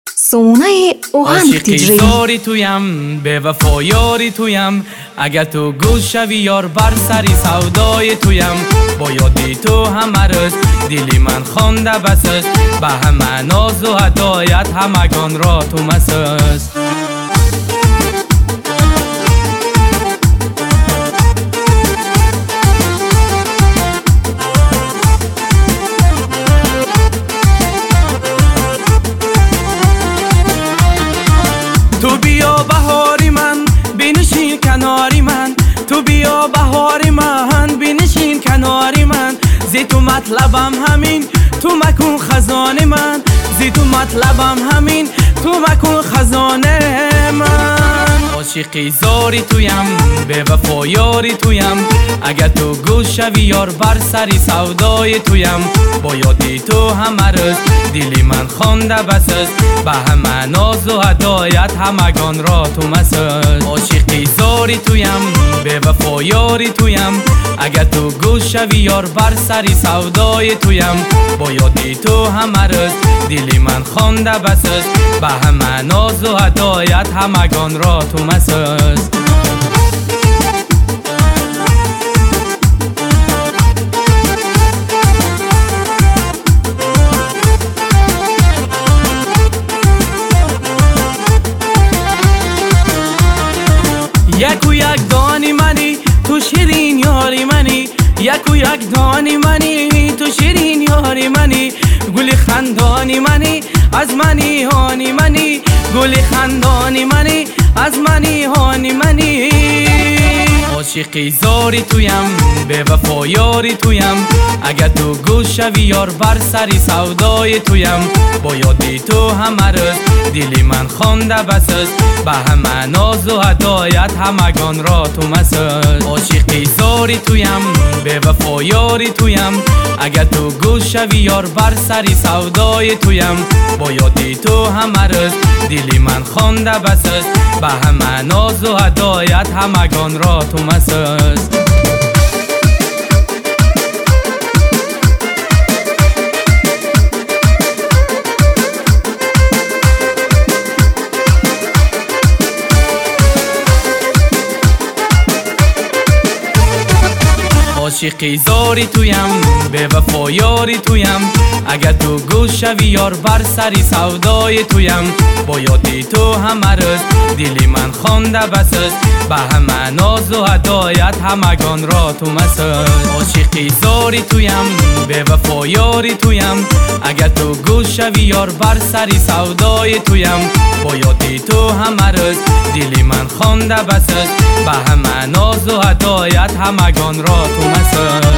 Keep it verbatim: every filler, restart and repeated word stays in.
سونه اوهنگ دیجی زاری تویم به وفا یاری تویم اگر تو گوش شوی یار بر سری سودای تویم با یادی تو همه روز دلی من خوانده بس است به همه ناز و هدایت همگان را تو مساز تو بیا بهاری من بنشین کناری من تو بیا بهاری من بنشین کناری من زی تو مطلبم همین تو مکن خزانه من زی تو مطلبم همین تو مکن خزانه من عاشقی زاری تویم به وفا یاری تویم اگر تو گوش شوی یار بر سری سودای تویم با یادی تو همه روز دلی من خوانده بس است به همه ناز و هدایت همگان را تو مساز عاشقی زاری تویم به وفا یاری تویم اگر تو گوش شوی یار بر سری سودای تویم با یادی تو همه روز دلی من خوانده بس است به همه ناز و هدایت همگان را تو مساز یک و یک دانی منی تو شیرین یاری منی یک و یک دانی منی تو شیرین یاری منی گل خندانی منی از منی هانی منی گل خندانی منی از منی هانی منی عاشقی زاری تویم به وفا یاری تویم اگر تو گوش شوی یار بر سری سودای تویم با یادی تو همه روز دلی من خوانده بس است به همه ناز و هدایت همگان را تو مساز عاشقی زاری تویم به وفا یاری تویم اگر تو گوش شوی یار بر سری سودای تویم با یادی تو همه روز دلی من خوانده بس است به همه ناز و هدایت همگان را تو مساز عاشقی زاری تویم به وفا یاری تویم اگر تو گوش شوی یار بر سری سودای تویم با یادی تو همه روز دلی من خوانده بس است به همه ناز و هدایت همگان را تو مساز عاشقی زاری تویم به وفا یاری تویم اگر تو گوش شوی یار بر سری سودای تویم با یادی تو همه روز دلی من خوانده بس است به همه ناز و هدایت همگان را تو مساز